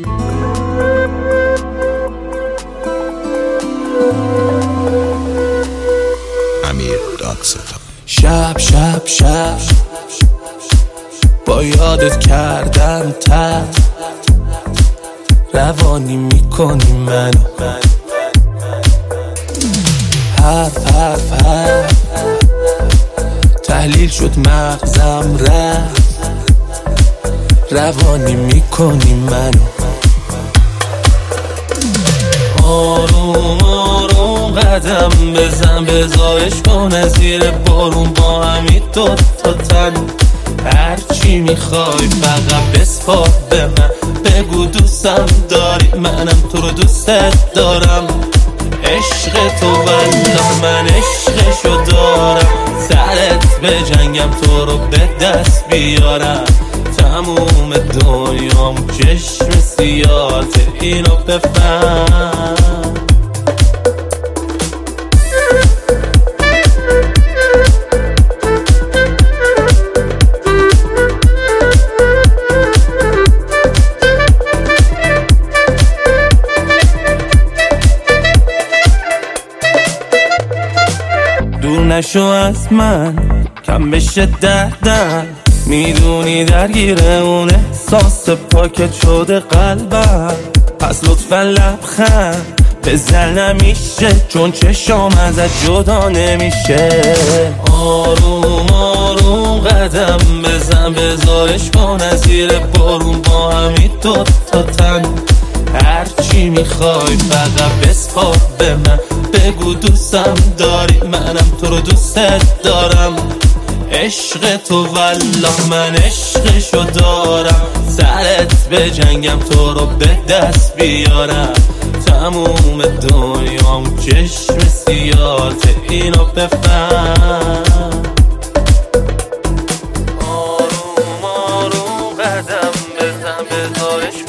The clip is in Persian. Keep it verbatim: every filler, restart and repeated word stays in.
امیر دادستان. شب شب شب با یادت کردم تد روانی میکنی منو، حرف حرف حرف تحلیل شد مغزم رفت، روانی میکنی منو. آروم آروم قدم بزن، بزارش کن زیر بارون با همین دو تا تن. هرچی میخوای فقط بسپار به من، بگو دوستم داری منم تو رو دوستت دارم. عشق تو والله من عشقشو دارم، سرت به جنگم تو رو به دست بیارم. تموم دنیام چشم سیاته اینو بفهم. دور نشو از من کم بشه دردم، میدونی درگیر اون احساس پاکت شده قلبم. پس لطفا لبخند بزن نمیشه، چون چشام ازت جدا نمیشه. آروم آروم قدم بزن، بزارش کن زیر بارون با همین دو تا تن. هرچی میخوای فقط بسپار به من، بگو دوستم داری منم تو رو دوستت دارم. عشق تو والله من عشقشو دارم، سرت به جنگم تو رو به دست بیارم. تموم دنیام چشم سیاته اینو بفهم. آروم آروم قدم بزن، بزارش